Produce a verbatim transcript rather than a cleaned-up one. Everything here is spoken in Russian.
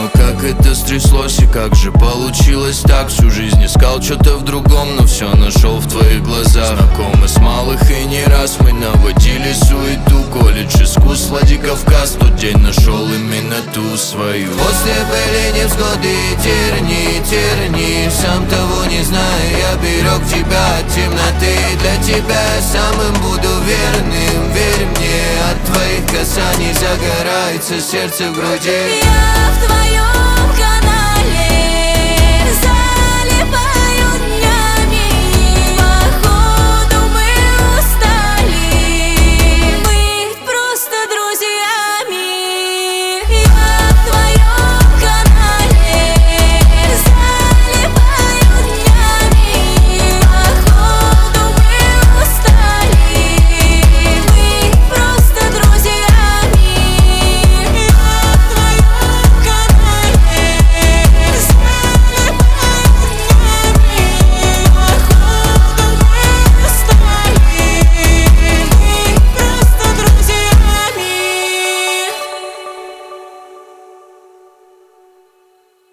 понял, как это стряслось и как же получилось так. Всю жизнь искал что-то в другом, но все нашел в твоих глазах. Знакомы с малых и не раз мы наводили суету. Колледж искусств, Владикавказ, тот день нашел именно ту свою. После были невзгоды и терни, терни. Сам того не зная, я берег тебя от темноты. Для тебя я самым буду верным, верь мне. От твоих касаний загорается сердце в груди.